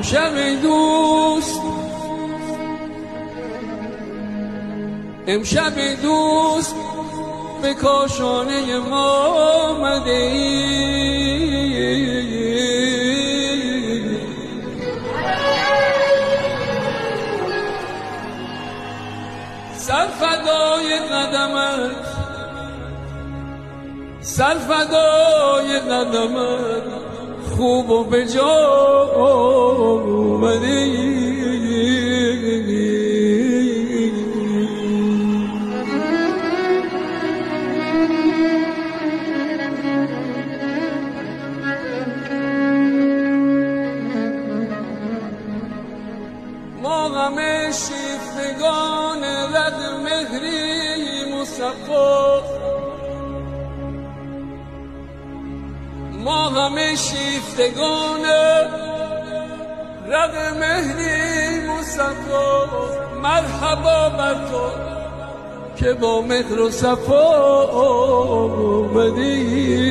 امشب دوست به کاشانه ما آمده ای. سر فدای قدمت، سر فدای قدمت، خوب و به جا اومده ای. ما همه شیفتگان رد مهری مصفا، ما همه شیفتگان رد مهری مصفا. مرحبا بر تو که با مهر و صفا آمدی.